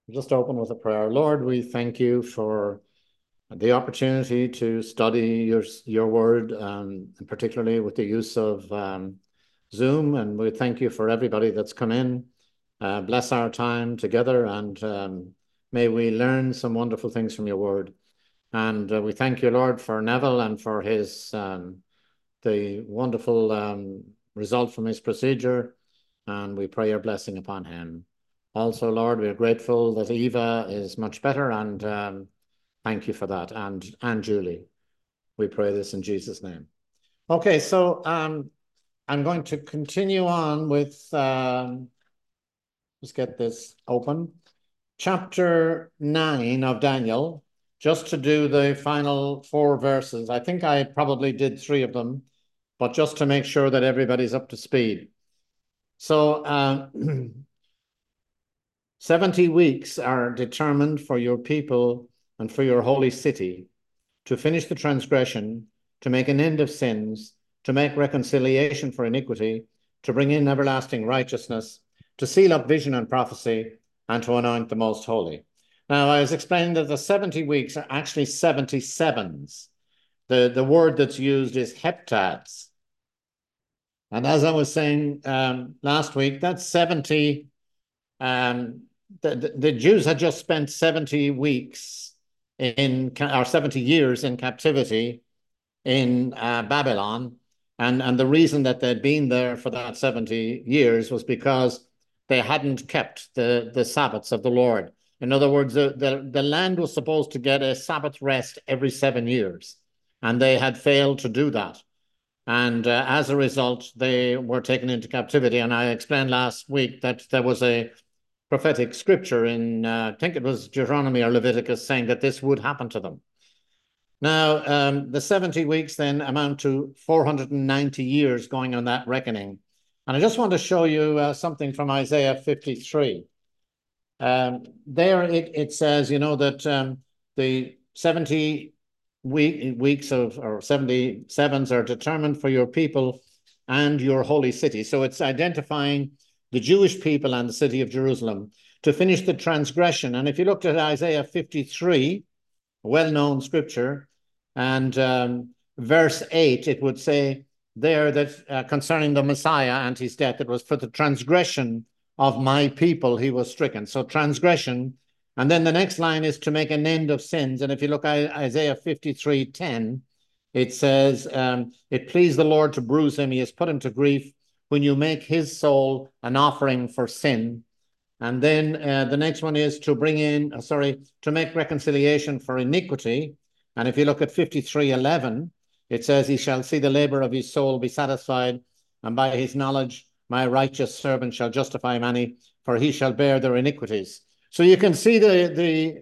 Just open with a prayer. Lord, we thank you for the opportunity to study your word, and particularly with the use of Zoom. And we thank you for everybody that's come in. Bless our time together, and may we learn some wonderful things from your word. And we thank you, Lord, for Neville and for his the wonderful result from his procedure. And we pray your blessing upon him. Also, Lord, we are grateful that Eva is much better, and thank you for that. And Julie, we pray this in Jesus' name. Okay, so I'm going to continue on with, let's get this open, chapter 9 of Daniel, just to do the final 4 verses. I think I probably did 3 of them, but just to make sure that everybody's up to speed. So 70 weeks are determined for your people and for your holy city, to finish the transgression, to make an end of sins, to make reconciliation for iniquity, to bring in everlasting righteousness, to seal up vision and prophecy, and to anoint the most holy. Now, I was explaining that the 70 weeks are actually 77s. The word that's used is heptads. And as I was saying last week, that's 70. The Jews had just spent 70 weeks or 70 years in captivity in Babylon. And the reason that they'd been there for that 70 years was because they hadn't kept the Sabbaths of the Lord. In other words, the land was supposed to get a Sabbath rest every 7 years, and they had failed to do that. And as a result, they were taken into captivity. And I explained last week that there was a prophetic scripture in, I think it was Deuteronomy or Leviticus, saying that this would happen to them. Now, the 70 weeks then amount to 490 years going on that reckoning. And I just want to show you something from Isaiah 53. There it says, that the 70 weeks or 77s are determined for your people and your holy city. So it's identifying the Jewish people and the city of Jerusalem to finish the transgression. And if you looked at Isaiah 53, a well-known scripture, and verse 8, it would say there that concerning the Messiah and his death, it was for the transgression of my people he was stricken. So transgression. And then the next line is to make an end of sins. And if you look at Isaiah 53:10, it says, it pleased the Lord to bruise him. He has put him to grief when you make his soul an offering for sin. And then the next one is to to make reconciliation for iniquity. And if you look at 53:11, it says, he shall see the labor of his soul be satisfied, and by his knowledge my righteous servant shall justify many, for he shall bear their iniquities. So you can see the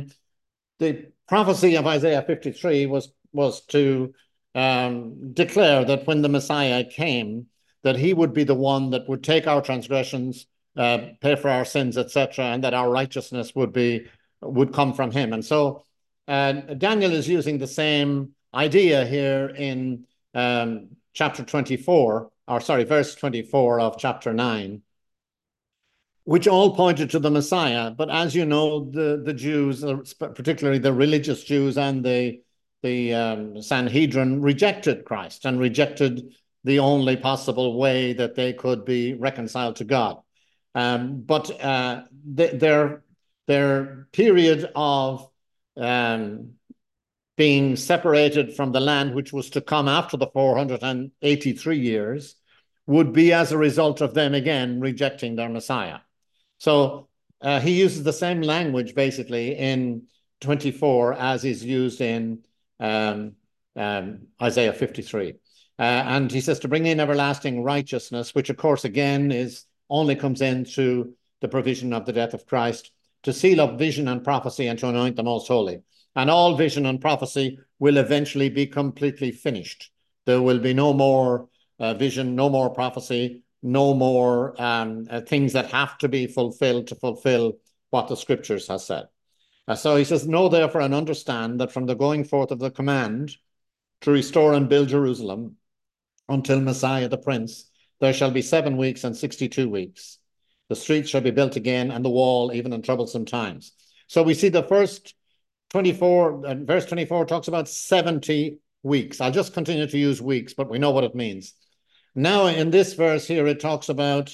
prophecy of Isaiah 53 was to declare that when the Messiah came, that he would be the one that would take our transgressions, pay for our sins, etc., and that our righteousness would come from him. And so Daniel is using the same idea here in chapter 24, or sorry, verse 24 of chapter 9, which all pointed to the Messiah. But as you know, the Jews, particularly the religious Jews and the Sanhedrin, rejected Christ and rejected the only possible way that they could be reconciled to God. But their period of being separated from the land, which was to come after the 483 years, would be as a result of them again rejecting their Messiah. So he uses the same language basically in 24 as is used in Isaiah 53. And he says to bring in everlasting righteousness, which of course again only comes in through the provision of the death of Christ, to seal up vision and prophecy, and to anoint the most holy. And all vision and prophecy will eventually be completely finished. There will be no more vision, no more prophecy, no more things that have to be fulfilled to fulfill what the scriptures have said. So he says, know therefore and understand that from the going forth of the command to restore and build Jerusalem until Messiah the Prince, there shall be 7 weeks and 62 weeks. The streets shall be built again, and the wall even in troublesome times. So we see the first 24, verse 24 talks about 70 weeks. I'll just continue to use weeks, but we know what it means. Now in this verse here, it talks about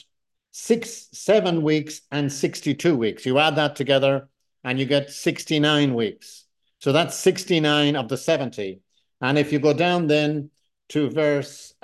7 weeks and 62 weeks. You add that together and you get 69 weeks. So that's 69 of the 70. And if you go down then to verse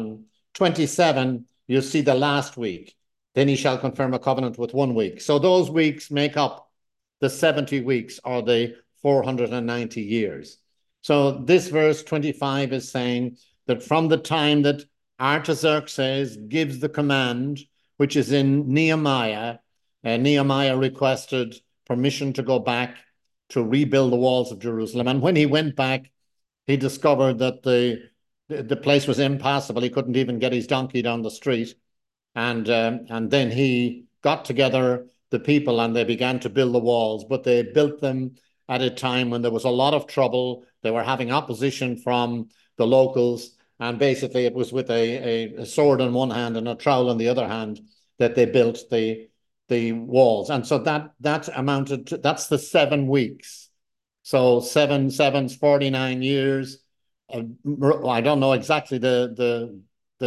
27, you'll see the last week. Then he shall confirm a covenant with 1 week. So those weeks make up the 70 weeks or the 490 years. So this verse 25 is saying that from the time that Artaxerxes gives the command, which is in Nehemiah, Nehemiah requested permission to go back to rebuild the walls of Jerusalem. And when he went back, he discovered that the place was impassable. He couldn't even get his donkey down the street. And then he got together the people and they began to build the walls, but they built them at a time when there was a lot of trouble. They were having opposition from the locals. And basically it was with a sword in one hand and a trowel in the other hand that they built the walls. And so that amounted to, that's the 7 weeks. So 7 sevens, 49 years. I don't know exactly the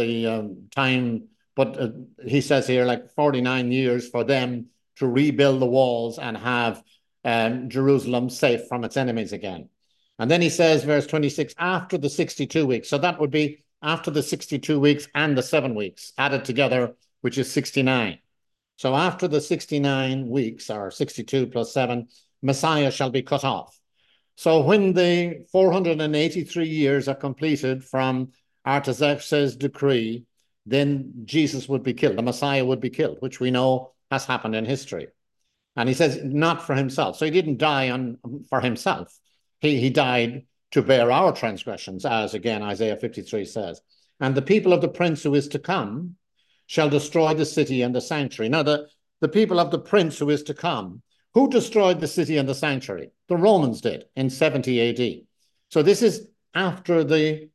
time, but he says here like 49 years for them to rebuild the walls and have Jerusalem safe from its enemies again. And then he says, verse 26, after the 62 weeks. So that would be after the 62 weeks and the 7 weeks added together, which is 69. So after the 69 weeks, or 62 plus 7, Messiah shall be cut off. So when the 483 years are completed from Artaxerxes' decree, then Jesus would be killed. The Messiah would be killed, which we know has happened in history. And he says, not for himself. So he didn't die for himself. He died to bear our transgressions, as again Isaiah 53 says. And the people of the prince who is to come shall destroy the city and the sanctuary. Now, the people of the prince who is to come, who destroyed the city and the sanctuary? The Romans did in 70 AD. So this is after the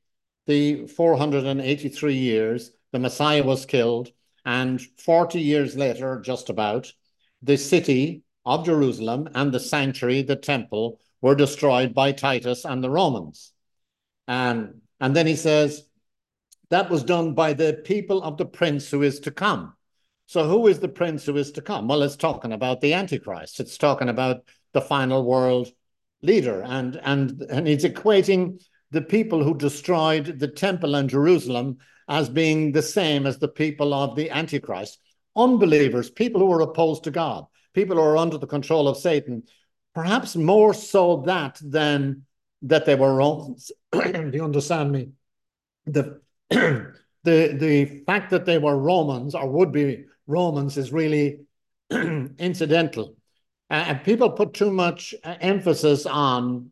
483 years, the Messiah was killed, and 40 years later, just about, the city of Jerusalem and the sanctuary, the temple, were destroyed by Titus and the Romans. And then he says, that was done by the people of the prince who is to come. So who is the prince who is to come? Well, it's talking about the Antichrist. It's talking about the final world leader. And he's equating the people who destroyed the temple and Jerusalem as being the same as the people of the Antichrist. Unbelievers, people who are opposed to God, people who are under the control of Satan, perhaps more so than that they were Romans. Do you understand me? The fact that they were Romans or would be Romans is really incidental. And people put too much emphasis on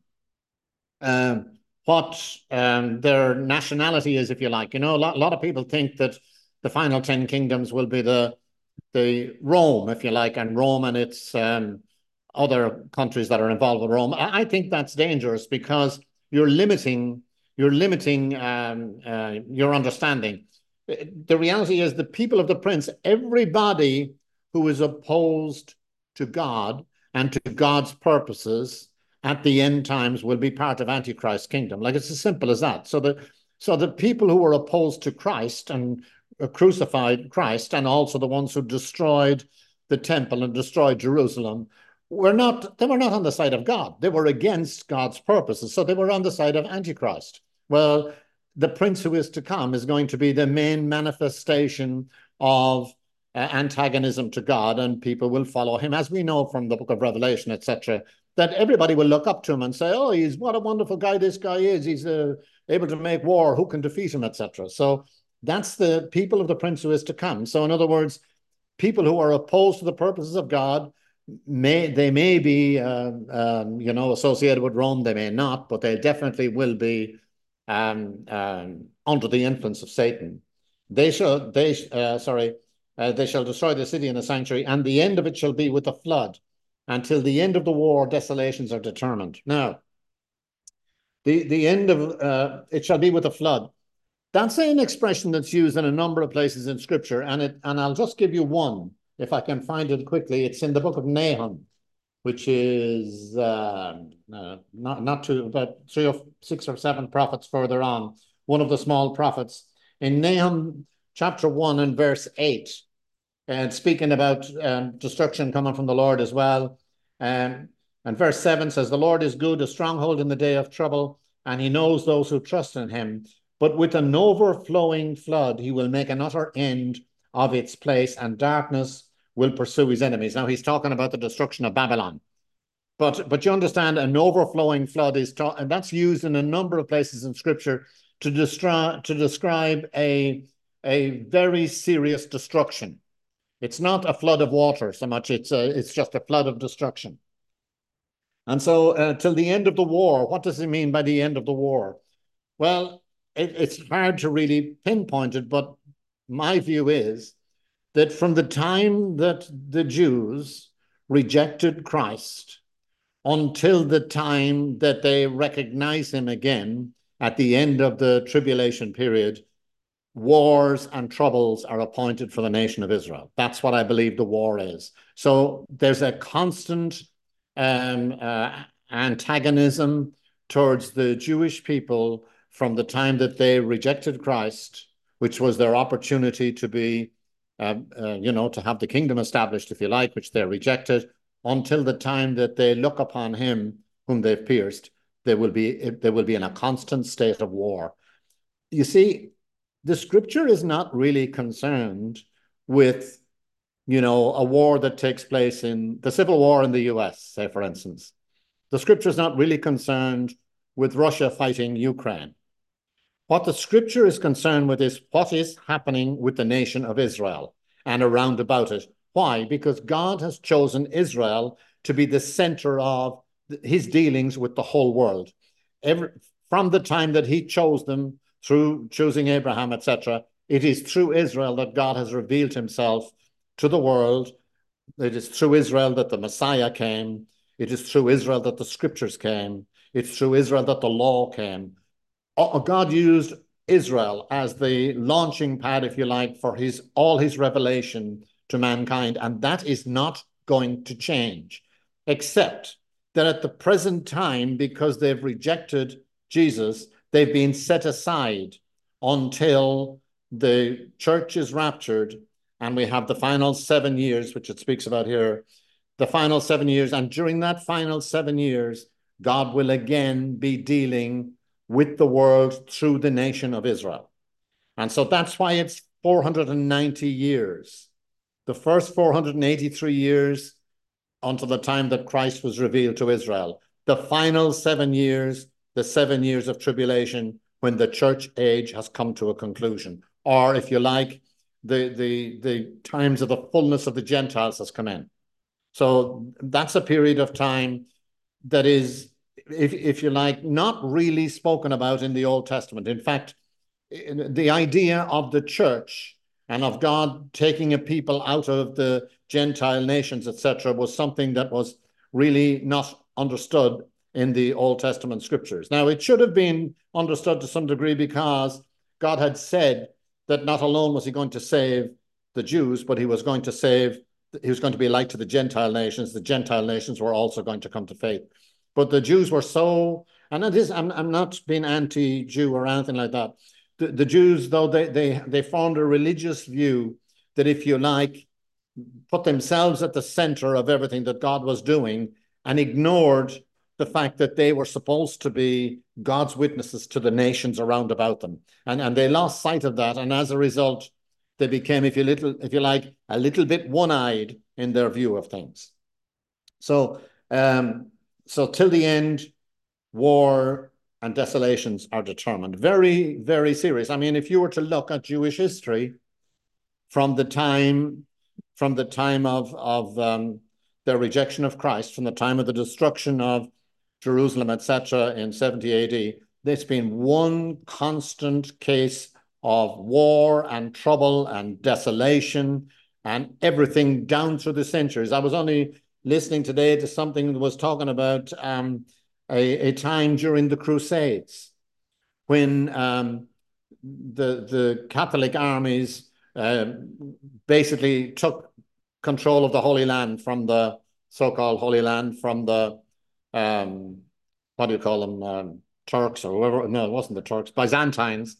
what their nationality is, if you like. You know, a lot of people think that the final 10 kingdoms will be the Rome, if you like, and Rome and its other countries that are involved with Rome. I think that's dangerous because you're limiting your understanding. The reality is the people of the prince, everybody who is opposed to God and to God's purposes at the end times will be part of Antichrist's kingdom. Like, it's as simple as that. So the people who were opposed to Christ and crucified Christ, and also the ones who destroyed the temple and destroyed Jerusalem, they were not on the side of God. They were against God's purposes. So they were on the side of Antichrist. Well, the prince who is to come is going to be the main manifestation of antagonism to God, and people will follow him, as we know from the book of Revelation, etc., that everybody will look up to him and say, oh, what a wonderful guy this guy is. He's able to make war. Who can defeat him, etc. So that's the people of the prince who is to come. So in other words, people who are opposed to the purposes of God, they may be associated with Rome. They may not, but they definitely will be under the influence of Satan. They shall destroy the city and the sanctuary, and the end of it shall be with a flood. Until the end of the war, desolations are determined. Now, the end of it shall be with a flood. That's an expression that's used in a number of places in Scripture, and I'll just give you one if I can find it quickly, it's in the book of Nahum, which is not too, about 3 or 6 or 7 prophets further on, one of the small prophets. In Nahum chapter 1 and verse 8, and speaking about destruction coming from the Lord as well. And verse 7 says, "The Lord is good, a stronghold in the day of trouble, and he knows those who trust in him. But with an overflowing flood, he will make an utter end of its place, and darkness will pursue his enemies." Now he's talking about the destruction of Babylon. But you understand, an overflowing flood and that's used in a number of places in Scripture to describe a very serious destruction. It's not a flood of water so much, it's just a flood of destruction. And so till the end of the war, what does he mean by the end of the war? Well, it's hard to really pinpoint it, but my view is that from the time that the Jews rejected Christ until the time that they recognize him again at the end of the tribulation period, wars and troubles are appointed for the nation of Israel. That's what I believe the war is. So there's a constant antagonism towards the Jewish people from the time that they rejected Christ, which was their opportunity to be, to have the kingdom established, if you like, which they rejected, until the time that they look upon him whom they've pierced. They will be in a constant state of war. You see, the Scripture is not really concerned with, a war that takes place in the Civil War in the US, say, for instance. The Scripture is not really concerned with Russia fighting Ukraine. What the Scripture is concerned with is what is happening with the nation of Israel and around about it. Why? Because God has chosen Israel to be the center of his dealings with the whole world. From the time that he chose them, through choosing Abraham, etc., it is through Israel that God has revealed himself to the world. It is through Israel that the Messiah came. It is through Israel that the scriptures came. It's through Israel that the law came. God used Israel as the launching pad, if you like, for all his revelation to mankind. And that is not going to change, except that at the present time, because they've rejected Jesus, they've been set aside until the church is raptured and we have the final 7 years, which it speaks about here, the final 7 years. And during that final 7 years, God will again be dealing with the world through the nation of Israel. And so that's why it's 490 years. The first 483 years until the time that Christ was revealed to Israel. The final 7 years, the 7 years of tribulation, when the church age has come to a conclusion. Or, if you like, the times of the fullness of the Gentiles has come in. So that's a period of time that is, if you like, not really spoken about in the Old Testament. In fact, the idea of the church and of God taking a people out of the Gentile nations, etc., was something that was really not understood in the Old Testament scriptures. Now, it should have been understood to some degree because God had said that not alone was he going to save the Jews, but he was going to be a light to the Gentile nations. The Gentile nations were also going to come to faith. But the Jews were so, and it is, I'm not being anti-Jew or anything like that. The Jews, though, they formed a religious view that, if you like, put themselves at the center of everything that God was doing and ignored the fact that they were supposed to be God's witnesses to the nations around about them. And they lost sight of that. And as a result, they became, if you like, a little bit one-eyed in their view of things. So till the end, war and desolations are determined. Very, very serious. I mean, if you were to look at Jewish history from the time of their rejection of Christ, from the time of the destruction of Jerusalem, etc., in 70 AD, there's been one constant case of war and trouble and desolation and everything down through the centuries. I was only listening today to something that was talking about a time during the Crusades when the Catholic armies basically took control of the Holy Land from the so-called Holy Land from the, what do you call them, Turks or whoever. No, it wasn't the Turks, Byzantines.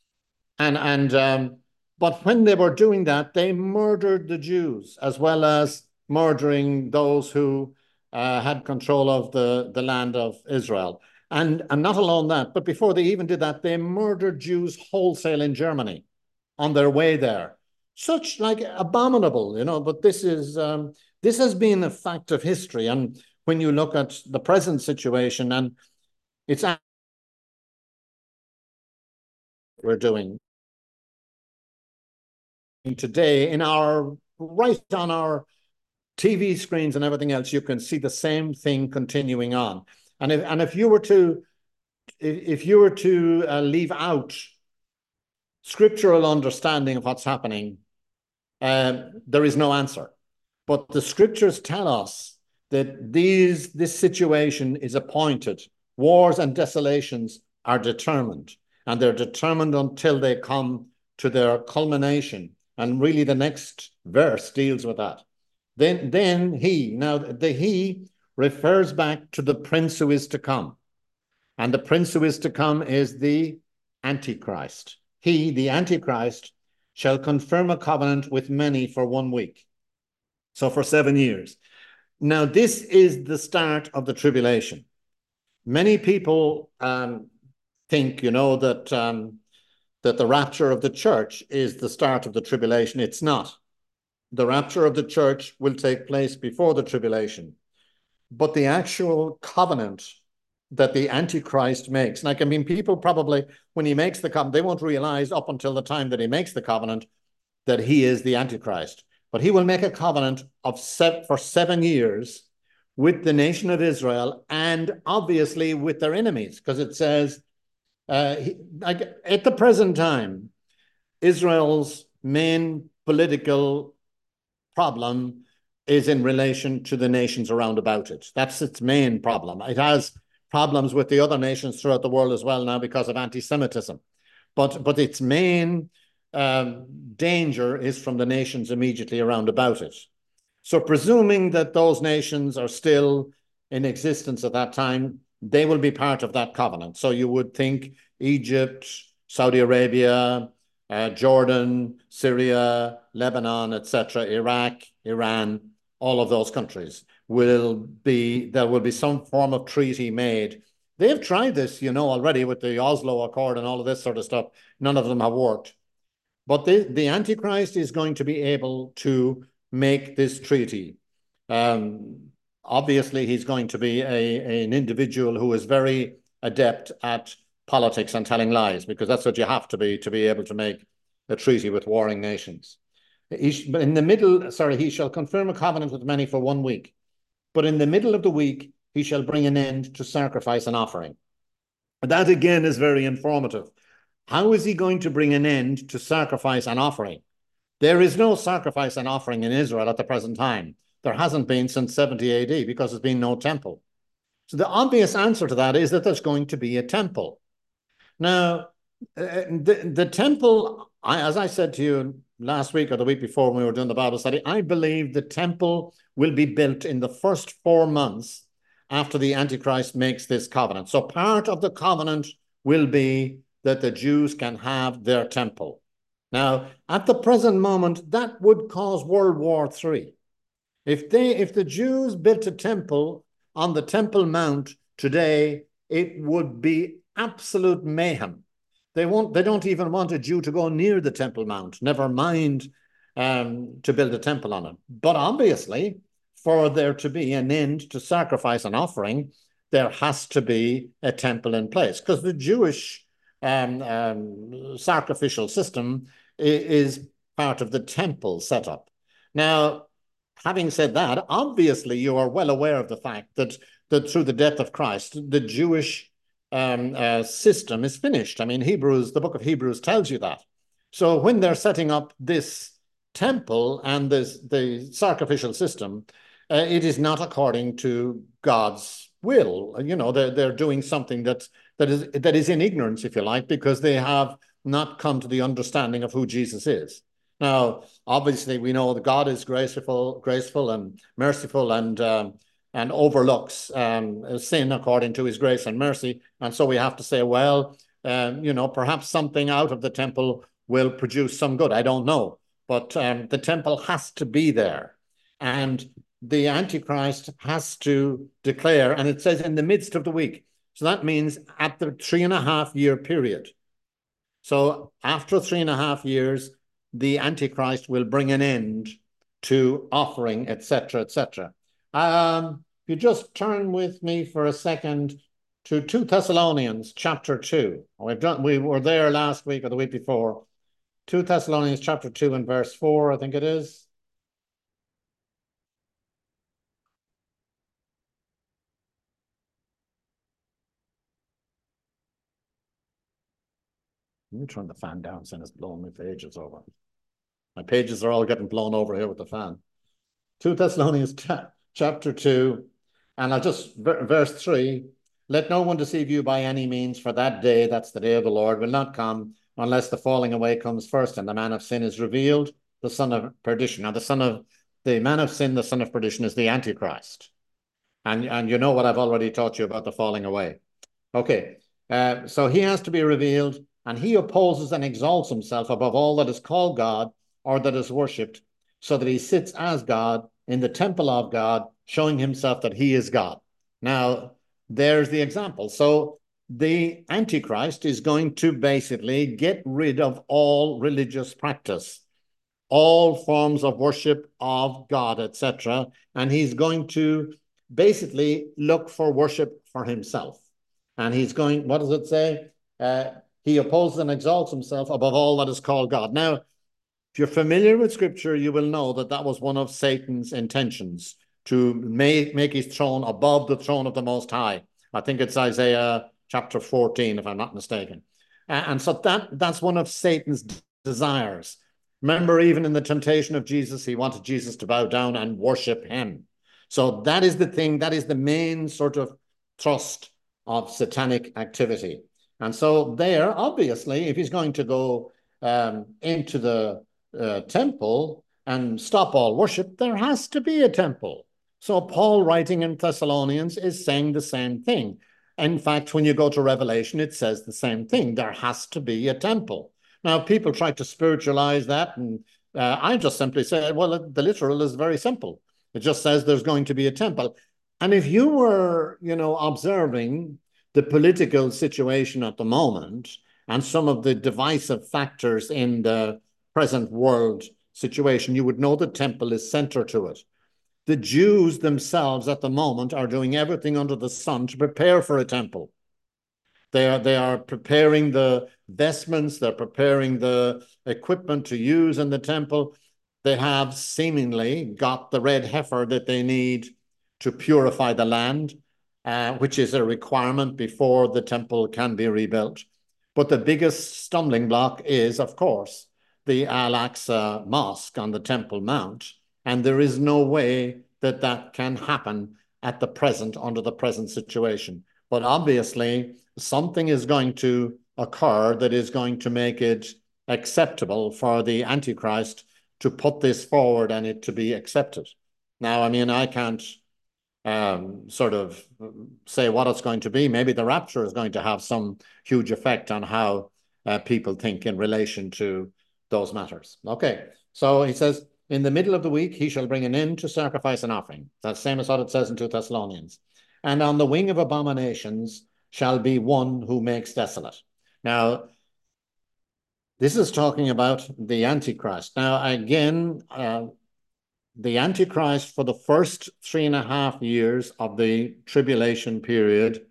But when they were doing that, they murdered the Jews as well as murdering those who had control of the land of Israel. And not alone that, but before they even did that, they murdered Jews wholesale in Germany on their way there. Such like abominable, but this has been a fact of history. And when you look at the present situation, and it's we're doing today right on our TV screens and everything else, you can see the same thing continuing on. And if you were to leave out scriptural understanding of what's happening, there is no answer. But the scriptures tell us that this situation is appointed. Wars and desolations are determined, and they're determined until they come to their culmination. And really, the next verse deals with that. Then he refers back to the prince who is to come. And the prince who is to come is the Antichrist. He, the Antichrist, shall confirm a covenant with many for 1 week. So for 7 years. Now, this is the start of the tribulation. Many people think, that the rapture of the church is the start of the tribulation. It's not. The rapture of the church will take place before the tribulation. But the actual covenant that the Antichrist makes, people probably, when he makes the covenant, they won't realize up until the time that he makes the covenant that he is the Antichrist. But he will make a covenant for 7 years with the nation of Israel and obviously with their enemies, because it says, at the present time, Israel's main political problem is in relation to the nations around about it. That's its main problem. It has problems with the other nations throughout the world as well now because of anti-Semitism. But its main danger is from the nations immediately around about it. So presuming that those nations are still in existence at that time, they will be part of that covenant. So you would think Egypt, Saudi Arabia, Jordan, Syria, Lebanon, etc., Iraq, Iran, all of those countries there will be some form of treaty made. They've tried this, already with the Oslo Accord and all of this sort of stuff. None of them have worked. But the Antichrist is going to be able to make this treaty. Obviously, he's going to be an individual who is very adept at politics and telling lies, because that's what you have to be able to make a treaty with warring nations. He shall confirm a covenant with many for 1 week. But in the middle of the week, he shall bring an end to sacrifice and offering. That again is very informative. How is he going to bring an end to sacrifice and offering? There is no sacrifice and offering in Israel at the present time. There hasn't been since 70 AD because there's been no temple. So the obvious answer to that is that there's going to be a temple. Now, the temple, as I said to you last week or the week before when we were doing the Bible study, I believe the temple will be built in the first 4 months after the Antichrist makes this covenant. So part of the covenant will be that the Jews can have their temple. Now, at the present moment, that would cause World War III. If the Jews built a temple on the Temple Mount today, it would be absolute mayhem. They don't even want a Jew to go near the Temple Mount, never mind to build a temple on it. But obviously, for there to be an end to sacrifice and offering, there has to be a temple in place, because the Jewish sacrificial system is part of the temple setup. Now, having said that, obviously you are well aware of the fact that through the death of Christ, the Jewish system is finished. I mean, the book of Hebrews tells you that. So when they're setting up this temple and the sacrificial system, it is not according to God's will. They're doing something that is in ignorance, if you like, because they have not come to the understanding of who Jesus is. Now, obviously, we know that God is graceful and merciful, and overlooks sin according to his grace and mercy. And so we have to say, well, perhaps something out of the temple will produce some good. I don't know. But the temple has to be there. And the Antichrist has to declare, and it says in the midst of the week. So that means at the 3.5 year period. So after 3.5 years, the Antichrist will bring an end to offering, etc., etc. If you just turn with me for a second to 2 Thessalonians chapter 2. We were there last week or the week before. 2 Thessalonians chapter 2 and verse 4, I think it is. Let me turn the fan down, since it's blowing my pages over. My pages are all getting blown over here with the fan. 2 Thessalonians chapter 2, and I'll just, verse 3, let no one deceive you by any means, for that day, that's the day of the Lord, will not come unless the falling away comes first, and the man of sin is revealed, the son of perdition. Now, the man of sin, the son of perdition, is the Antichrist. And you know what I've already taught you about the falling away. Okay, so he has to be revealed, and he opposes and exalts himself above all that is called God or that is worshipped, so that he sits as God in the temple of God, showing himself that he is God. Now, there's the example. So the Antichrist is going to basically get rid of all religious practice, all forms of worship of God, etc. And he's going to basically look for worship for himself. And he's going, what does it say? He opposes and exalts himself above all that is called God. Now, if you're familiar with Scripture, you will know that that was one of Satan's intentions, to make his throne above the throne of the Most High. I think it's Isaiah chapter 14, if I'm not mistaken. And so that's one of Satan's desires. Remember, even in the temptation of Jesus, he wanted Jesus to bow down and worship him. So that is the thing, that is the main sort of thrust of satanic activity. And so there, obviously, if he's going to go into the temple and stop all worship, there has to be a temple. So Paul, writing in Thessalonians, is saying the same thing. In fact, when you go to Revelation, it says the same thing. There has to be a temple. Now, people try to spiritualize that, and I just simply say, well, the literal is very simple. It just says there's going to be a temple. And if you were, observing the political situation at the moment and some of the divisive factors in the present world situation, you would know the temple is center to it. The Jews themselves at the moment are doing everything under the sun to prepare for a temple. They are preparing the vestments, they're preparing the equipment to use in the temple. They have seemingly got the red heifer that they need to purify the land, which is a requirement before the temple can be rebuilt. But the biggest stumbling block is, of course, the Al-Aqsa Mosque on the Temple Mount, and there is no way that that can happen at the present, under the present situation. But obviously, something is going to occur that is going to make it acceptable for the Antichrist to put this forward and it to be accepted. Now, I mean, I can't sort of say what it's going to be. Maybe the rapture is going to have some huge effect on how people think in relation to those matters. Okay, so he says, in the middle of the week, he shall bring an end to sacrifice and offering. That's the same as what it says in 2 Thessalonians. And on the wing of abominations shall be one who makes desolate. Now, this is talking about the Antichrist. Now, again, the Antichrist, for the first 3.5 years of the tribulation period,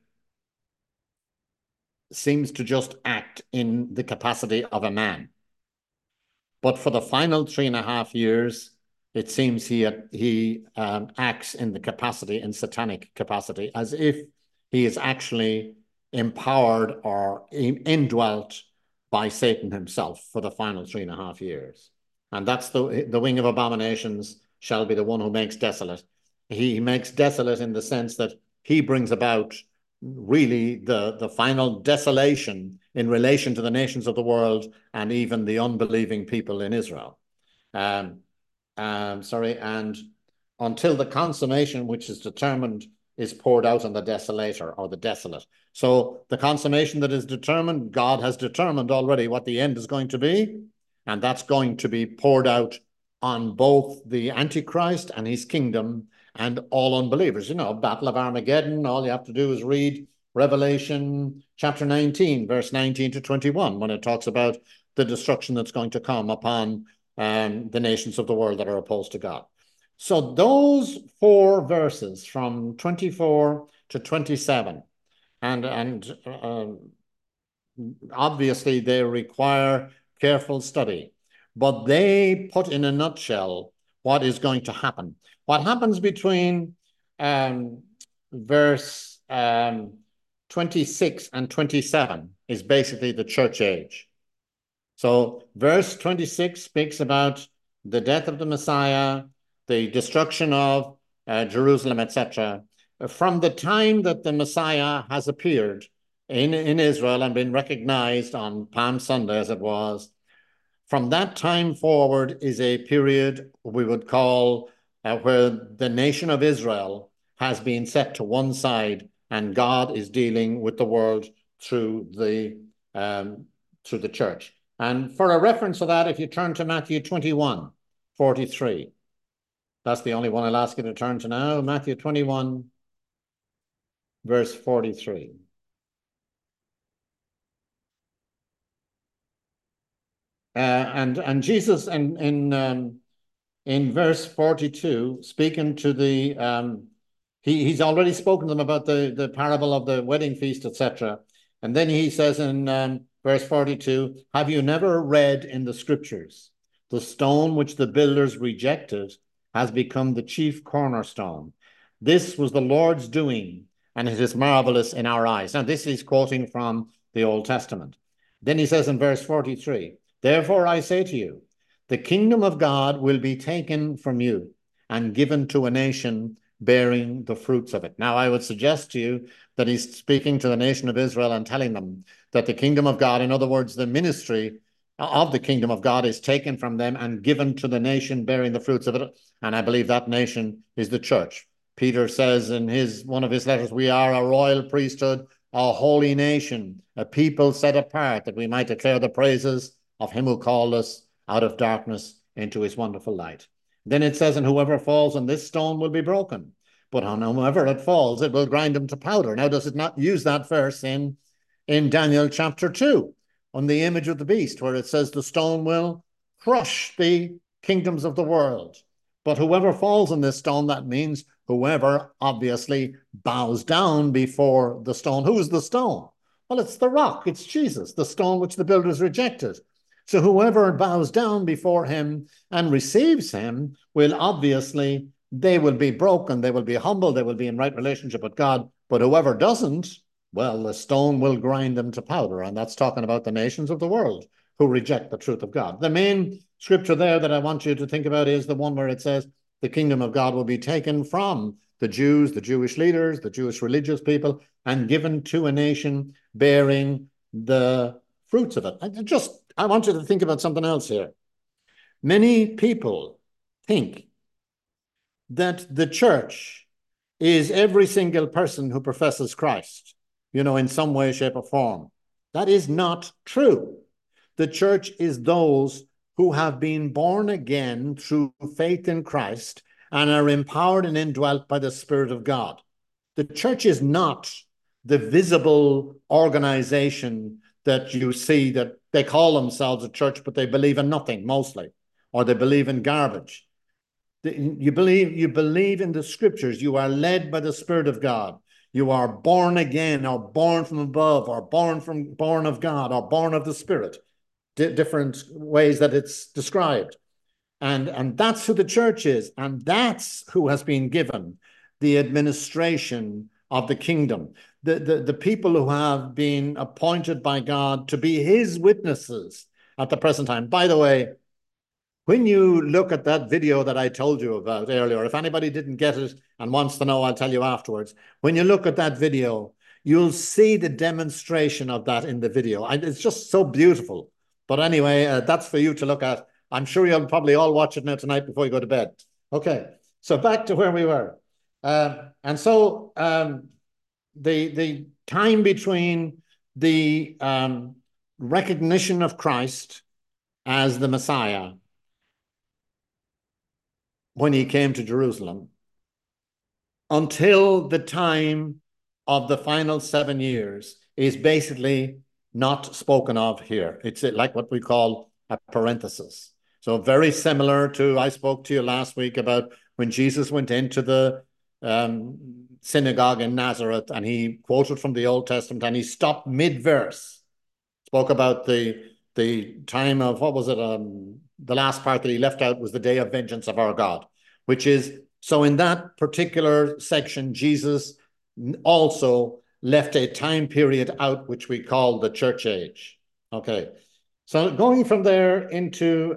seems to just act in the capacity of a man. But for the final 3.5 years, it seems he acts in the capacity, in satanic capacity, as if he is actually empowered or indwelt by Satan himself for the final 3.5 years. And that's the wing of abominations shall be the one who makes desolate. He makes desolate in the sense that he brings about really the final desolation in relation to the nations of the world and even the unbelieving people in Israel. Um, sorry, and until the consummation which is determined is poured out on the desolator or the desolate. So the consummation that is determined, God has determined already what the end is going to be, and that's going to be poured out on both the Antichrist and his kingdom and all unbelievers. You know, Battle of Armageddon, all you have to do is read Revelation chapter 19, verse 19 to 21, when it talks about the destruction that's going to come upon the nations of the world that are opposed to God. So those four verses from 24 to 27, and obviously they require careful study, but they put in a nutshell what is going to happen. What happens between verse 26 and 27 is basically the church age. So verse 26 speaks about the death of the Messiah, the destruction of Jerusalem, etc. From the time that the Messiah has appeared in Israel and been recognized on Palm Sunday, as it was, from that time forward is a period we would call where the nation of Israel has been set to one side and God is dealing with the world through the church. And for a reference to that, if you turn to Matthew 21, 43, that's the only one I'll ask you to turn to now. Matthew 21, verse 43. And Jesus in verse 42, speaking to the he's already spoken to them about the parable of the wedding feast, etc. And then he says in verse 42, have you never read in the scriptures, the stone which the builders rejected has become the chief cornerstone. This was the Lord's doing, and it is marvelous in our eyes. Now, this is quoting from the Old Testament. Then he says in verse 43, therefore I say to you, the kingdom of God will be taken from you and given to a nation bearing the fruits of it. Now, I would suggest to you that he's speaking to the nation of Israel and telling them that the kingdom of God, in other words, the ministry of the kingdom of God, is taken from them and given to the nation bearing the fruits of it. And I believe that nation is the church. Peter says in one of his letters, we are a royal priesthood, a holy nation, a people set apart, that we might declare the praises of him who called us out of darkness into his wonderful light. Then it says, and whoever falls on this stone will be broken, but on whoever it falls, it will grind them to powder. Now, does it not use that verse in Daniel chapter 2 on the image of the beast, where it says the stone will crush the kingdoms of the world? But whoever falls on this stone, that means whoever obviously bows down before the stone. Who is the stone? Well, it's the rock. It's Jesus, the stone which the builders rejected. So whoever bows down before him and receives him will obviously, they will be broken, they will be humble, they will be in right relationship with God. But whoever doesn't, well, the stone will grind them to powder. And that's talking about the nations of the world who reject the truth of God. The main scripture there that I want you to think about is the one where it says the kingdom of God will be taken from the Jews, the Jewish leaders, the Jewish religious people, and given to a nation bearing the fruits of it. I want you to think about something else here. Many people think that the church is every single person who professes Christ, in some way, shape, or form. That is not true. The church is those who have been born again through faith in Christ and are empowered and indwelt by the Spirit of God. The church is not the visible organization that you see that they call themselves a church, but they believe in nothing mostly, or they believe in garbage. You believe in the scriptures. You are led by the Spirit of God. You are born again, or born from above, or born of God, or born of the Spirit. Different ways that it's described. And that's who the church is. And that's who has been given the administration of the kingdom. The people who have been appointed by God to be his witnesses at the present time. By the way, when you look at that video that I told you about earlier, if anybody didn't get it and wants to know, I'll tell you afterwards. When you look at that video, you'll see the demonstration of that in the video. It's just so beautiful. But anyway, that's for you to look at I'm sure you'll probably all watch it now tonight before you go to bed. Okay, so back to where we were. The time between the recognition of Christ as the Messiah when he came to Jerusalem until the time of the final 7 years is basically not spoken of here. It's like what we call a parenthesis. So very similar to, I spoke to you last week about when Jesus went into the synagogue in Nazareth and he quoted from the Old Testament and he stopped mid-verse, spoke about the time of, what was it? The last part that he left out was the day of vengeance of our God, which is, so in that particular section, Jesus also left a time period out, which we call the church age. Okay. So going from there into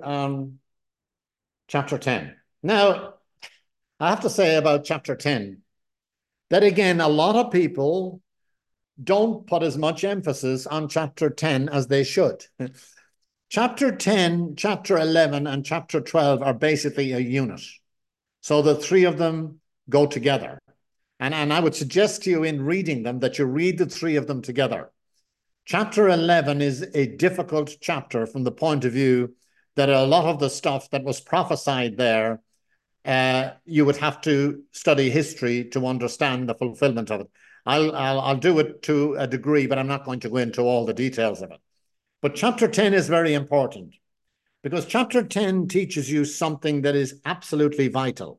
chapter 10. Now, I have to say about chapter 10, that again, a lot of people don't put as much emphasis on chapter 10 as they should. Chapter 10, chapter 11, and chapter 12 are basically a unit. So the three of them go together. And I would suggest to you in reading them that you read the three of them together. Chapter 11 is a difficult chapter from the point of view that a lot of the stuff that was prophesied there, you would have to study history to understand the fulfillment of it. I'll do it to a degree, but I'm not going to go into all the details of it. But chapter 10 is very important because chapter 10 teaches you something that is absolutely vital.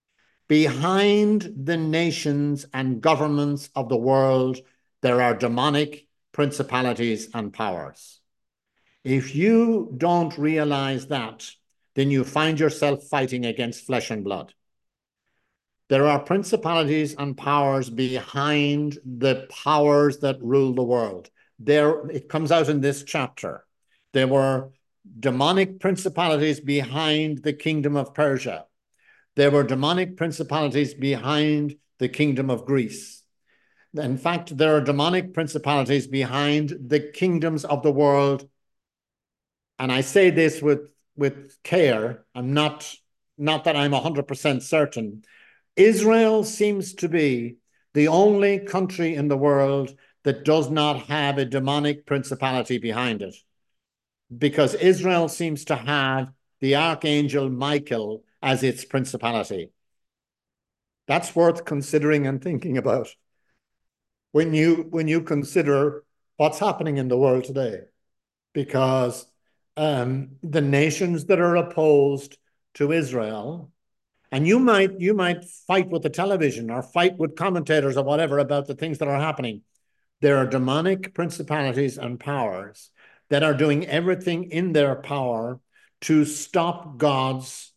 Behind the nations and governments of the world, there are demonic principalities and powers. If you don't realize that, then you find yourself fighting against flesh and blood. There are principalities and powers behind the powers that rule the world. It comes out in this chapter. There were demonic principalities behind the kingdom of Persia. There were demonic principalities behind the kingdom of Greece. In fact, there are demonic principalities behind the kingdoms of the world. And I say this with care. I'm not that I'm 100% certain. Israel seems to be the only country in the world that does not have a demonic principality behind it, because Israel seems to have the archangel Michael as its principality. That's worth considering and thinking about when you consider what's happening in the world today, because the nations that are opposed to Israel, and you might fight with the television or fight with commentators or whatever about the things that are happening. There are demonic principalities and powers that are doing everything in their power to stop God's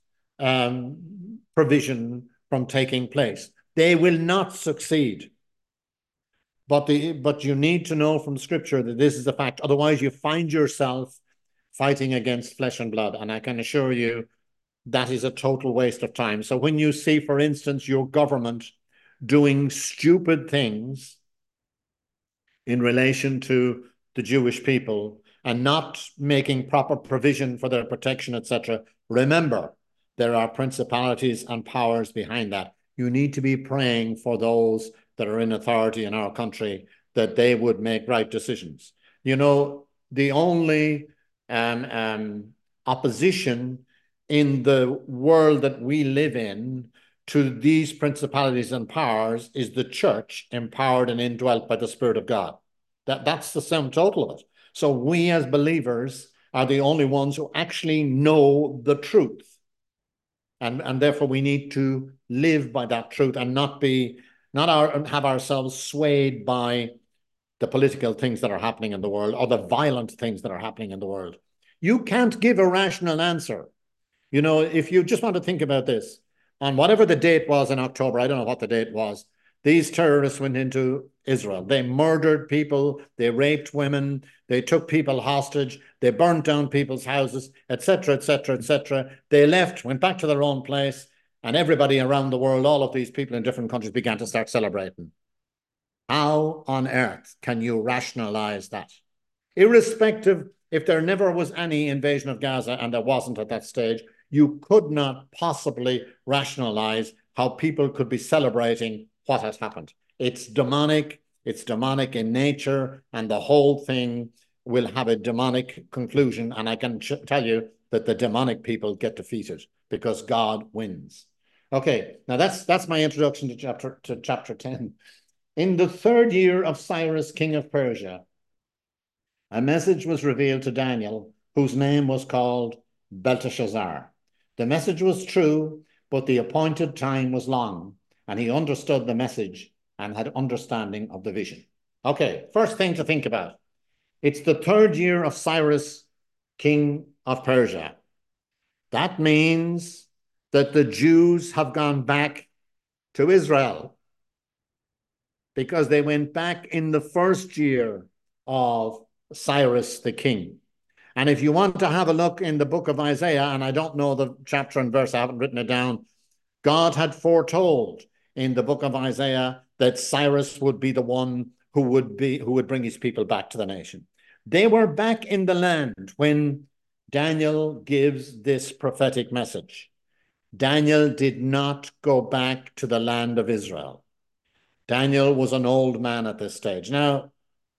provision from taking place. They will not succeed. But you need to know from Scripture that this is a fact. Otherwise, you find yourself fighting against flesh and blood. And I can assure you that is a total waste of time. So when you see, for instance, your government doing stupid things in relation to the Jewish people and not making proper provision for their protection, etc., remember, there are principalities and powers behind that. You need to be praying for those that are in authority in our country, that they would make right decisions. You know, the only opposition in the world that we live in to these principalities and powers is the church, empowered and indwelt by the Spirit of God. That's the sum total of it. So we as believers are the only ones who actually know the truth. And therefore we need to live by that truth and not have ourselves swayed by the political things that are happening in the world or the violent things that are happening in the world. You can't give a rational answer. You know, if you just want to think about this, on whatever the date was in October, I don't know what the date was, these terrorists went into Israel. They murdered people, they raped women, they took people hostage, they burnt down people's houses, etc., etc., etc. They left, went back to their own place, and everybody around the world, all of these people in different countries, began to start celebrating. How on earth can you rationalize that? Irrespective if there never was any invasion of Gaza, and there wasn't at that stage, you could not possibly rationalize how people could be celebrating what has happened. It's demonic in nature, and the whole thing will have a demonic conclusion. And I can tell you that the demonic people get defeated because God wins. Okay, now that's my introduction to chapter 10. In the 3rd year of Cyrus, king of Persia, a message was revealed to Daniel, whose name was called Belteshazzar. The message was true, but the appointed time was long, and he understood the message and had understanding of the vision. Okay, first thing to think about. It's the 3rd year of Cyrus, king of Persia. That means that the Jews have gone back to Israel because they went back in the 1st year of Cyrus the king. And if you want to have a look in the book of Isaiah, and I don't know the chapter and verse, I haven't written it down, God had foretold in the book of Isaiah that Cyrus would be the one who would bring his people back to the nation. They were back in the land when Daniel gives this prophetic message. Daniel did not go back to the land of Israel. Daniel was an old man at this stage. Now,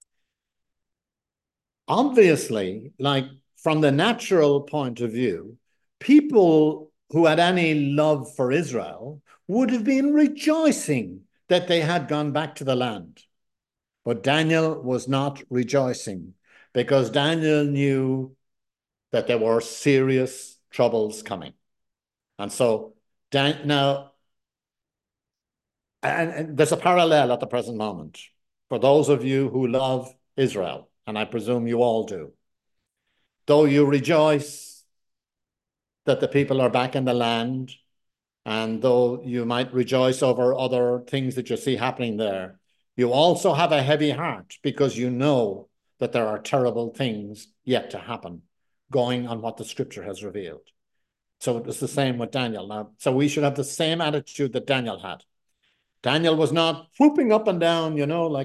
obviously, like from the natural point of view, people who had any love for Israel would have been rejoicing that they had gone back to the land. But Daniel was not rejoicing because Daniel knew that there were serious troubles coming. And so now, and there's a parallel at the present moment for those of you who love Israel, and I presume you all do. Though you rejoice that the people are back in the land, and though you might rejoice over other things that you see happening there, you also have a heavy heart because you know that there are terrible things yet to happen, going on what the scripture has revealed. So it was the same with Daniel. Now, so we should have the same attitude that Daniel had. Daniel was not whooping up and down,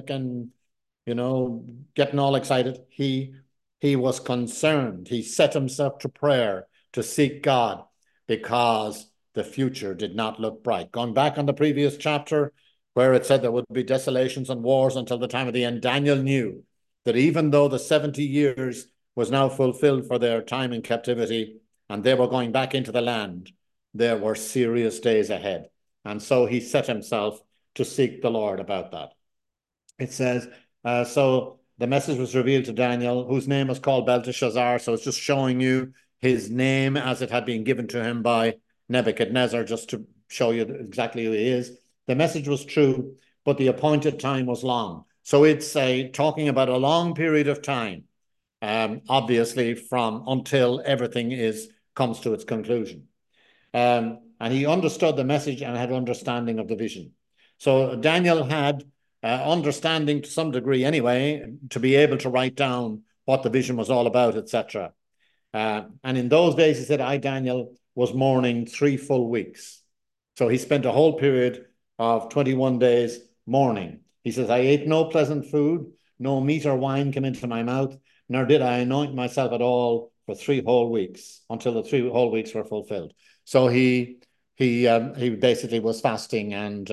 getting all excited. He was concerned. He set himself to prayer to seek God because the future did not look bright. Going back on the previous chapter where it said there would be desolations and wars until the time of the end, Daniel knew that even though the 70 years was now fulfilled for their time in captivity and they were going back into the land, there were serious days ahead. And so he set himself to seek the Lord about that. It says, so the message was revealed to Daniel, whose name was called Belteshazzar. So it's just showing you his name as it had been given to him by Nebuchadnezzar, just to show you exactly who he is. The message was true, but the appointed time was long. So it's talking about a long period of time, obviously from until everything comes to its conclusion. And he understood the message and had understanding of the vision. So Daniel had understanding to some degree anyway, to be able to write down what the vision was all about, etc. And in those days, he said, I, Daniel, was mourning 3 full weeks. So he spent a whole period of 21 days mourning. He says, I ate no pleasant food, no meat or wine came into my mouth, nor did I anoint myself at all for 3 whole weeks until the 3 whole weeks were fulfilled. So he basically was fasting, and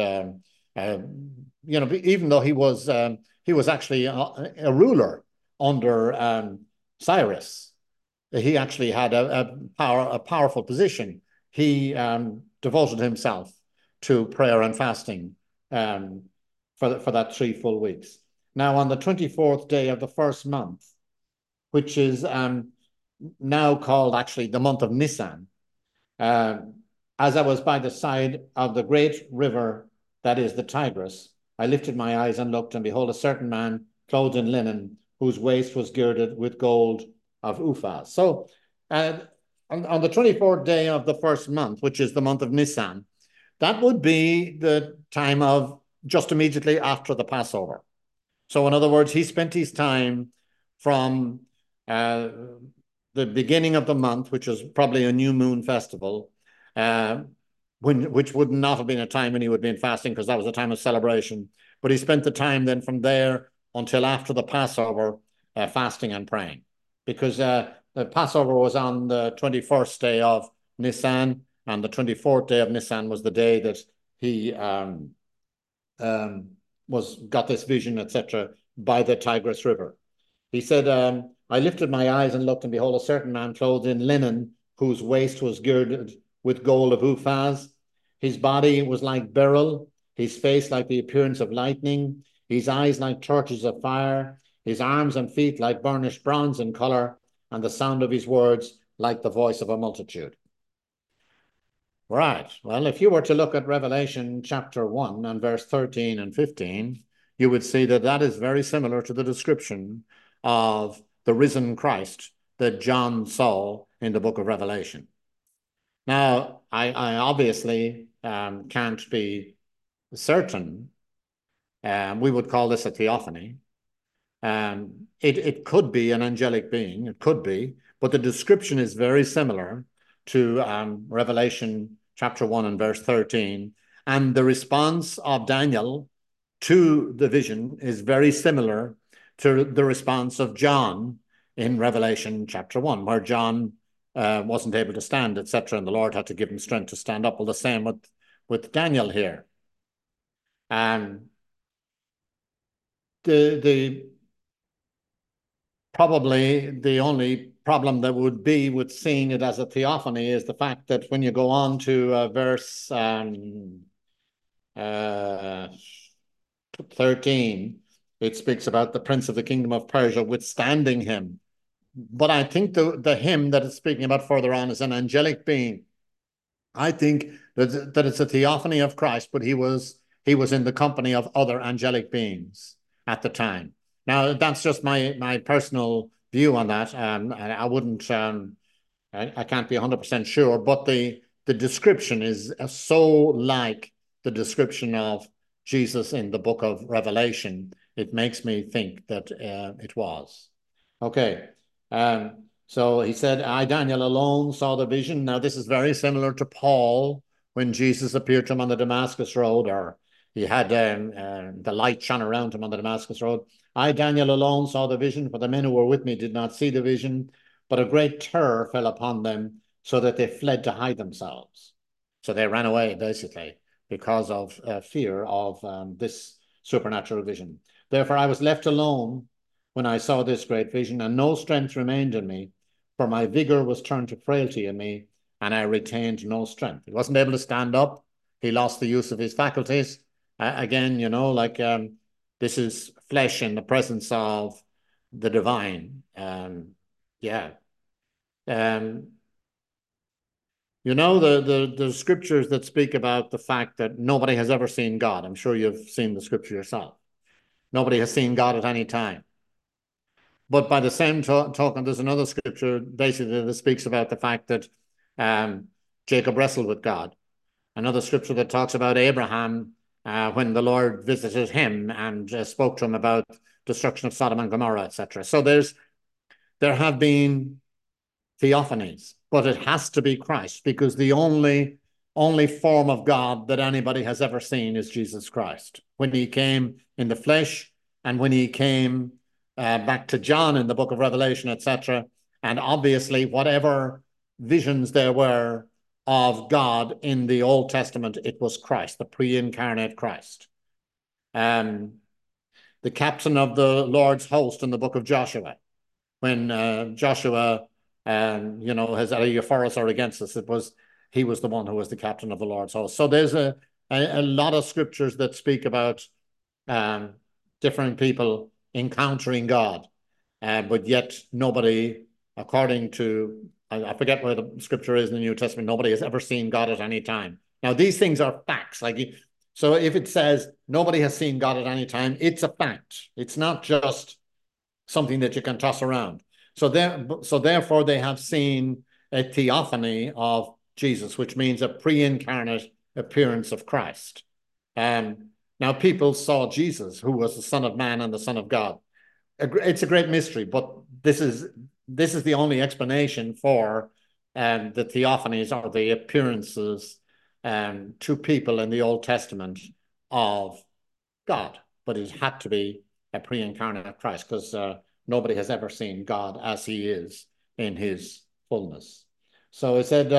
even though he was actually a ruler under Cyrus, he actually had a powerful position. He devoted himself to prayer and fasting for that 3 full weeks. Now, on the 24th day of the 1st month, which is now called actually the month of Nisan, as I was by the side of the great river that is the Tigris, I lifted my eyes and looked, and behold, a certain man clothed in linen, whose waist was girded with gold of Uphaz. So on the 24th day of the 1st month, which is the month of Nisan, that would be the time of just immediately after the Passover. So in other words, he spent his time from the beginning of the month, which is probably a new moon festival, which would not have been a time when he would have been fasting, because that was a time of celebration. But he spent the time then from there until after the Passover fasting and praying. because the Passover was on the 21st day of Nisan, and the 24th day of Nisan was the day that he got this vision, etc., by the Tigris River. He said, I lifted my eyes and looked, and behold, a certain man clothed in linen, whose waist was girded with gold of Uphaz. His body was like beryl, his face like the appearance of lightning, his eyes like torches of fire, his arms and feet like burnished bronze in color, and the sound of his words like the voice of a multitude. Right. Well, if you were to look at Revelation chapter 1 and verse 13 and 15, you would see that that is very similar to the description of the risen Christ that John saw in the book of Revelation. Now, I obviously can't be certain. We would call this a theophany. It could be an angelic being, it could be, but the description is very similar to Revelation chapter 1 and verse 13. And the response of Daniel to the vision is very similar to the response of John in Revelation chapter 1, where John wasn't able to stand, etc., and the Lord had to give him strength to stand up. Well, the same with Daniel here. The probably the only problem that would be with seeing it as a theophany is the fact that when you go on to verse 13, it speaks about the prince of the kingdom of Persia withstanding him. But I think the him that it's speaking about further on is an angelic being. I think that it's a theophany of Christ, but he was in the company of other angelic beings at the time. Now, that's just my personal view on that. I wouldn't, I can't be 100% sure, but the description is so like the description of Jesus in the book of Revelation. It makes me think that it was. Okay. So he said, I, Daniel, alone saw the vision. Now, this is very similar to Paul when Jesus appeared to him on the Damascus Road, or he had the light shone around him on the Damascus Road. I, Daniel, alone saw the vision, for the men who were with me did not see the vision, but a great terror fell upon them, so that they fled to hide themselves. So they ran away, basically, because of fear of this supernatural vision. Therefore, I was left alone when I saw this great vision, and no strength remained in me, for my vigor was turned to frailty in me, and I retained no strength. He wasn't able to stand up. He lost the use of his faculties. Again, you know, like this is flesh in the presence of the divine. Yeah. You know, the scriptures that speak about the fact that nobody has ever seen God. I'm sure you've seen the scripture yourself. Nobody has seen God at any time. But by the same token, there's another scripture basically that speaks about the fact that Jacob wrestled with God. Another scripture that talks about Abraham when the Lord visited him and spoke to him about destruction of Sodom and Gomorrah, etc. So there have been theophanies, but it has to be Christ, because the only form of God that anybody has ever seen is Jesus Christ. When he came in the flesh, and when he came back to John in the book of Revelation, etc. And obviously, whatever visions there were of God in the Old Testament, it was Christ, the pre-incarnate Christ. The captain of the Lord's host in the book of Joshua, when Joshua, you know, has are you for us or against us? He was the one who was the captain of the Lord's host. So there's a lot of scriptures that speak about different people encountering God, but yet nobody, according to, I forget where the scripture is in the New Testament, nobody has ever seen God at any time. Now, these things are facts. So if it says nobody has seen God at any time, it's a fact. It's not just something that you can toss around. So therefore, they have seen a theophany of Jesus, which means a pre-incarnate appearance of Christ. Now, people saw Jesus, who was the Son of Man and the Son of God. It's a great mystery, but this is the only explanation for the theophanies, or the appearances to people in the Old Testament of God. But it had to be a pre-incarnate Christ, because nobody has ever seen God as he is in his fullness. So it said,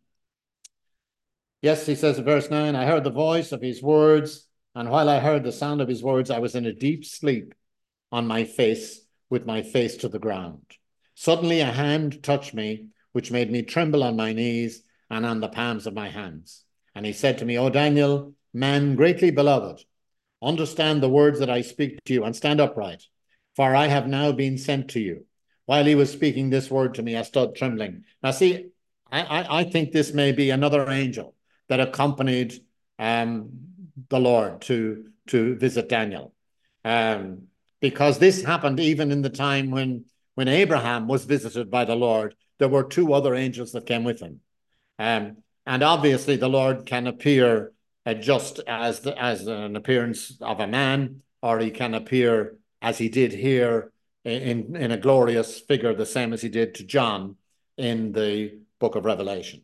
yes, he says in verse 9, I heard the voice of his words, and while I heard the sound of his words, I was in a deep sleep on my face, with my face to the ground. Suddenly a hand touched me, which made me tremble on my knees and on the palms of my hands. And he said to me, O Daniel, man greatly beloved, understand the words that I speak to you and stand upright, for I have now been sent to you. While he was speaking this word to me, I stood trembling. Now, see, I think this may be another angel that accompanied the Lord to visit Daniel. Because this happened even in the time when Abraham was visited by the Lord. There were two other angels that came with him. And obviously the Lord can appear just as an appearance of a man, or he can appear as he did here in a glorious figure, the same as he did to John in the book of Revelation.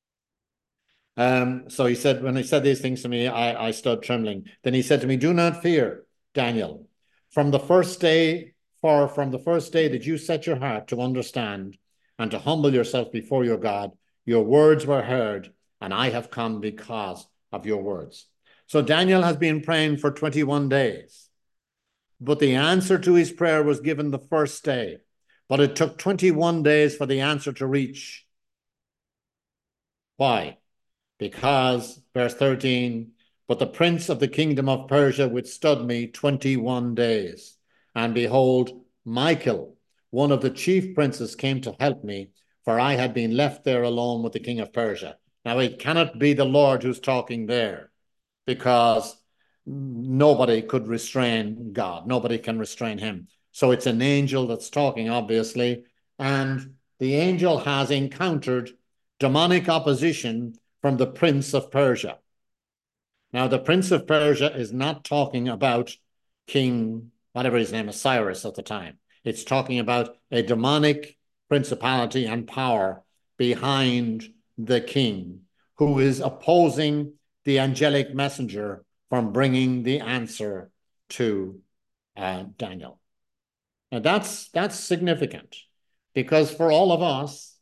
So he said, when he said these things to me, I stood trembling. Then he said to me, do not fear, Daniel. From the first day that you set your heart to understand and to humble yourself before your God, your words were heard, and I have come because of your words. So Daniel has been praying for 21 days, but the answer to his prayer was given the first day. But it took 21 days for the answer to reach. Why? Because, verse 13, but the prince of the kingdom of Persia withstood me 21 days. And behold, Michael, one of the chief princes, came to help me, for I had been left there alone with the king of Persia. Now, it cannot be the Lord who's talking there, because nobody could restrain God. Nobody can restrain him. So it's an angel that's talking, obviously. And the angel has encountered demonic opposition from the prince of Persia. Now, the prince of Persia is not talking about King, whatever his name is, Cyrus at the time. It's talking about a demonic principality and power behind the king, who is opposing the angelic messenger from bringing the answer to Daniel. Now, that's significant, because for all of us,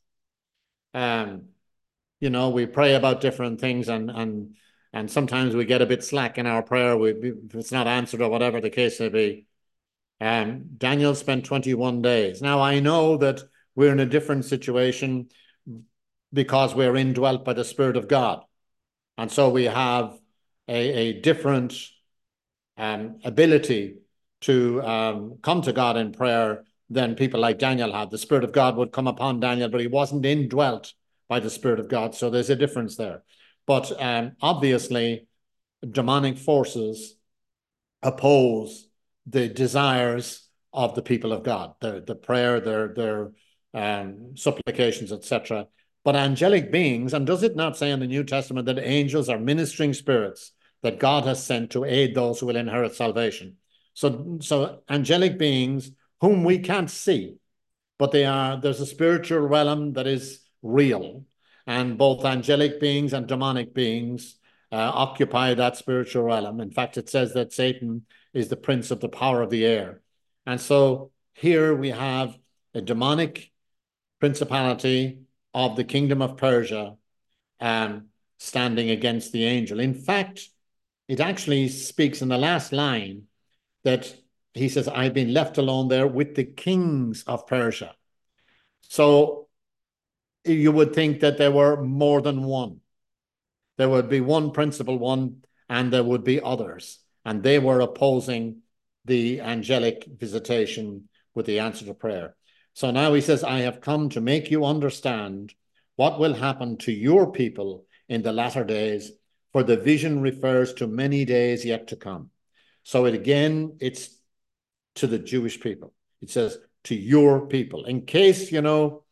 you know, we pray about different things, and sometimes we get a bit slack in our prayer. If it's not answered or whatever the case may be. Daniel spent 21 days. Now, I know that we're in a different situation because we're indwelt by the Spirit of God. And so we have a different ability to come to God in prayer than people like Daniel had. The Spirit of God would come upon Daniel, but he wasn't indwelt by the Spirit of God. So there's a difference there. But obviously, demonic forces oppose the desires of the people of God, the prayer, their supplications, etc. But angelic beings, and does it not say in the New Testament that angels are ministering spirits that God has sent to aid those who will inherit salvation? So angelic beings whom we can't see, but there's a spiritual realm that is real, and both angelic beings and demonic beings occupy that spiritual realm. In fact, it says that Satan is the prince of the power of the air. And so here we have a demonic principality of the kingdom of Persia standing against the angel. In fact, it actually speaks in the last line that he says, I've been left alone there with the kings of Persia. So you would think that there were more than one. There would be one principal one, and there would be others. And they were opposing the angelic visitation with the answer to prayer. So now he says, I have come to make you understand what will happen to your people in the latter days, for the vision refers to many days yet to come. So it's to the Jewish people. It says, to your people. In case, you know,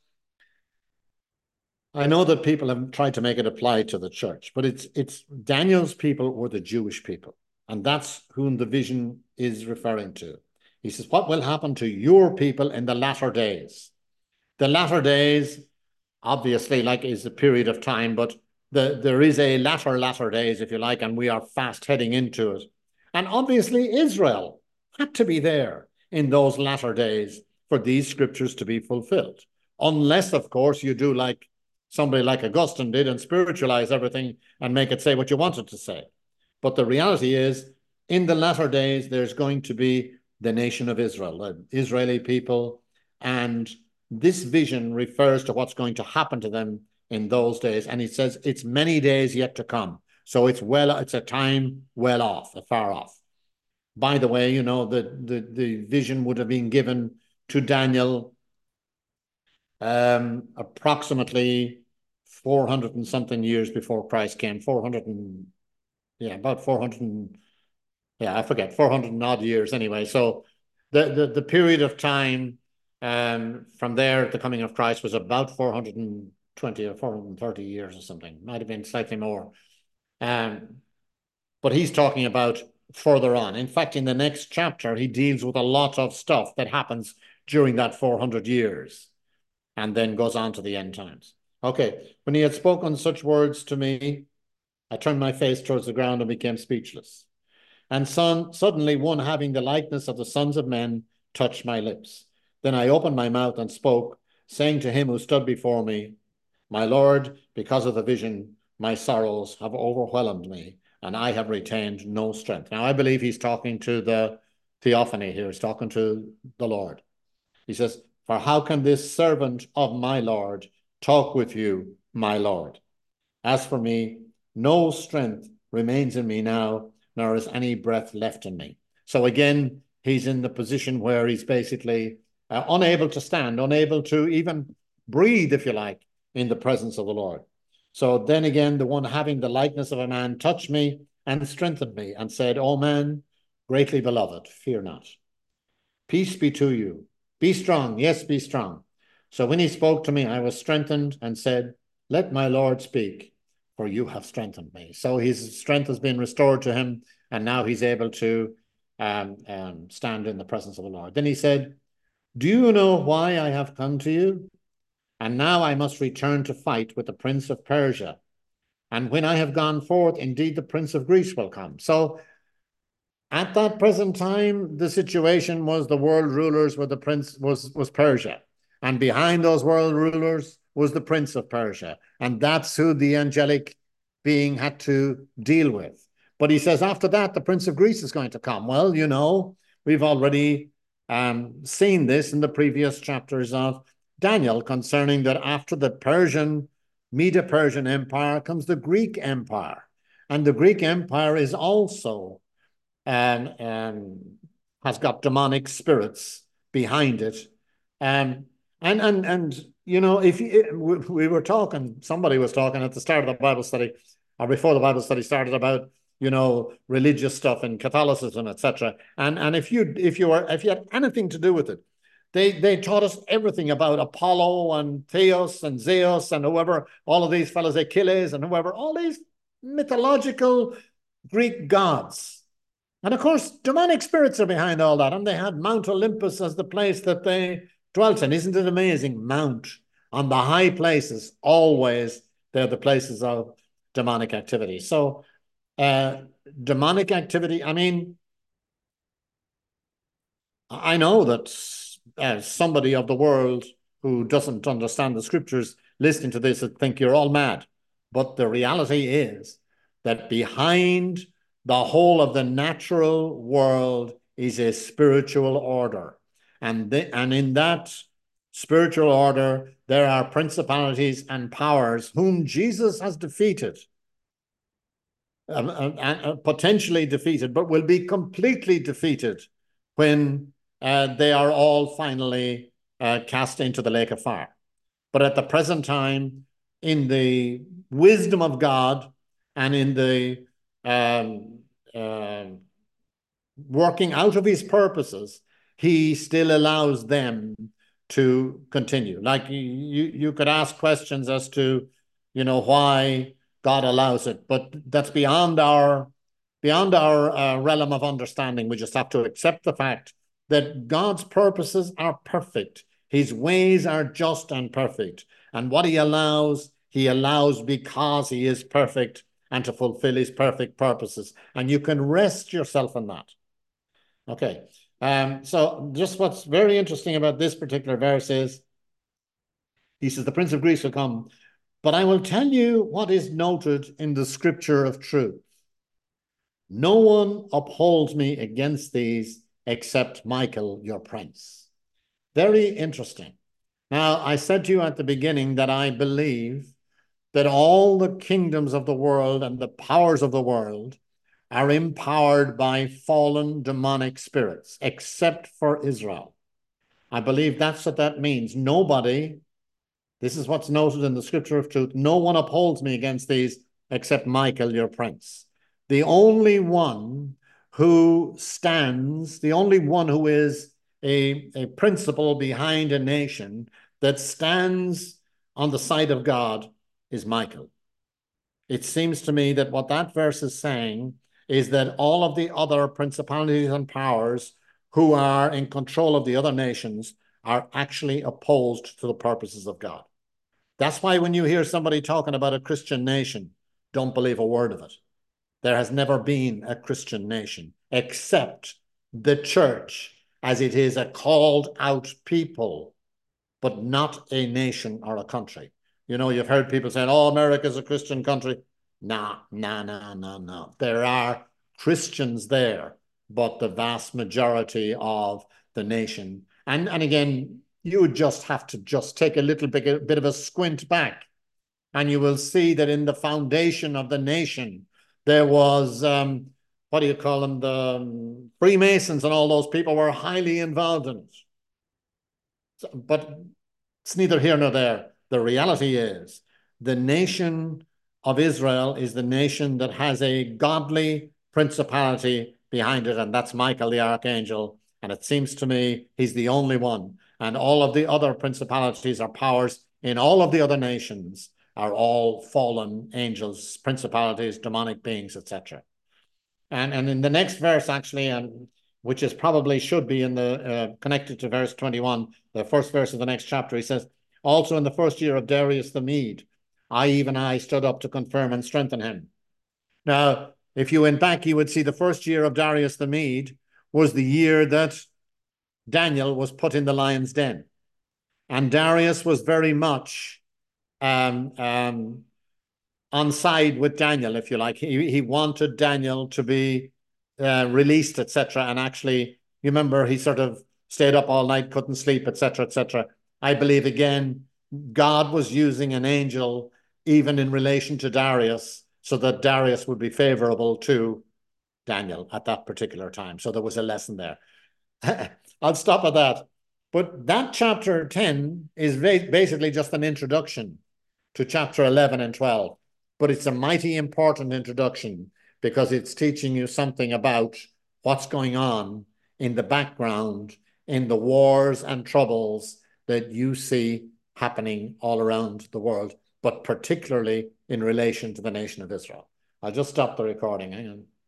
I know that people have tried to make it apply to the church, but it's Daniel's people were the Jewish people, and that's whom the vision is referring to. He says, what will happen to your people in the latter days? The latter days, obviously, like, is a period of time, but there is a latter days, if you like, and we are fast heading into it. And obviously, Israel had to be there in those latter days for these scriptures to be fulfilled. Unless, of course, you do like somebody like Augustine did and spiritualize everything and make it say what you want it to say. But the reality is, in the latter days, there's going to be the nation of Israel, the Israeli people, and this vision refers to what's going to happen to them in those days. And it says it's many days yet to come. So it's a time well off, far off. By the way, you know, the vision would have been given to Daniel approximately 400 and something years before Christ came. 400 and about 400 and I forget, 400 and odd years anyway. So the period of time from there, the coming of Christ, was about 420 or 430 years or something. Might have been slightly more. But he's talking about further on. In fact, in the next chapter, he deals with a lot of stuff that happens during that 400 years and then goes on to the end times. Okay, when he had spoken such words to me, I turned my face towards the ground and became speechless. And suddenly one having the likeness of the sons of men touched my lips. Then I opened my mouth and spoke, saying to him who stood before me, my Lord, because of the vision, my sorrows have overwhelmed me, and I have retained no strength. Now, I believe he's talking to the theophany here. He's talking to the Lord. He says, for how can this servant of my Lord talk with you, my Lord? As for me, no strength remains in me now, nor is any breath left in me. So again, he's in the position where he's basically unable to stand, unable to even breathe, if you like, in the presence of the Lord. So then again, the one having the likeness of a man touched me and strengthened me and said, O man, greatly beloved, fear not. Peace be to you. Be strong. Yes, be strong. So when he spoke to me, I was strengthened and said, let my Lord speak, for you have strengthened me. So his strength has been restored to him, and now he's able to stand in the presence of the Lord. Then he said, do you know why I have come to you? And now I must return to fight with the prince of Persia. And when I have gone forth, indeed the prince of Greece will come. So at that present time, the situation was the world rulers were the prince was Persia. And behind those world rulers was the prince of Persia. And that's who the angelic being had to deal with. But he says after that, the prince of Greece is going to come. Well, you know, we've already seen this in the previous chapters of Daniel concerning that after the Medo-Persian Empire comes the Greek Empire. And the Greek Empire is also has got demonic spirits behind it. And you know, we were talking, somebody was talking at the start of the Bible study or before the Bible study started about, you know, religious stuff and Catholicism, etc. And if you had anything to do with it, they taught us everything about Apollo and Theos and Zeus and whoever, all of these fellows, Achilles and whoever, all these mythological Greek gods. And of course, demonic spirits are behind all that. And they had Mount Olympus as the place that they dwelt in. Isn't it amazing? Mount on the high places, always they're the places of demonic activity. So demonic activity, I mean, I know that somebody of the world who doesn't understand the scriptures listening to this would think you're all mad. But the reality is that behind the whole of the natural world is a spiritual order. And in that spiritual order, there are principalities and powers whom Jesus has defeated, potentially defeated, but will be completely defeated when they are all finally cast into the lake of fire. But at the present time, in the wisdom of God and in the working out of his purposes, he still allows them to continue. Like you could ask questions as to, you know, why God allows it, but that's beyond our realm of understanding. We just have to accept the fact that God's purposes are perfect. His ways are just and perfect. And what he allows because he is perfect and to fulfill his perfect purposes. And you can rest yourself in that. Okay. So just what's very interesting about this particular verse is he says, the Prince of Greece will come, but I will tell you what is noted in the scripture of truth. No one upholds me against these except Michael, your prince. Very interesting. Now, I said to you at the beginning that I believe that all the kingdoms of the world and the powers of the world are empowered by fallen demonic spirits, except for Israel. I believe that's what that means. Nobody, this is what's noted in the scripture of truth, no one upholds me against these except Michael, your prince. The only one who stands, the only one who is a principle behind a nation that stands on the side of God is Michael. It seems to me that what that verse is saying is that all of the other principalities and powers who are in control of the other nations are actually opposed to the purposes of God. That's why when you hear somebody talking about a Christian nation, don't believe a word of it. There has never been a Christian nation except the church, as it is a called out people, but not a nation or a country. You know, you've heard people saying, oh, America's a Christian country. Nah, nah, nah, nah, nah. There are Christians there, but the vast majority of the nation. And again, you would just have to just take a little bit of a squint back, and you will see that in the foundation of the nation, there was, what do you call them? The Freemasons and all those people were highly involved in it. So, but it's neither here nor there. The reality is the nation of Israel is the nation that has a godly principality behind it, and that's Michael the archangel. And it seems to me he's the only one. And all of the other principalities or powers in all of the other nations are all fallen angels, principalities, demonic beings, etc. And in the next verse, actually, which is probably should be in the connected to verse 21, the first verse of the next chapter, he says, also in the first year of Darius the Mede, even I stood up to confirm and strengthen him. Now, if you went back, you would see the first year of Darius the Mede was the year that Daniel was put in the lion's den. And Darius was very much on side with Daniel, if you like. He wanted Daniel to be released, etc. And actually, you remember he sort of stayed up all night, couldn't sleep, etc., etc. I believe again, God was using an angel even in relation to Darius, so that Darius would be favorable to Daniel at that particular time. So there was a lesson there. I'll stop at that. But that chapter 10 is basically just an introduction to chapter 11 and 12. But it's a mighty important introduction because it's teaching you something about what's going on in the background, in the wars and troubles that you see happening all around the world, but particularly in relation to the nation of Israel. I'll just stop the recording. Hang on.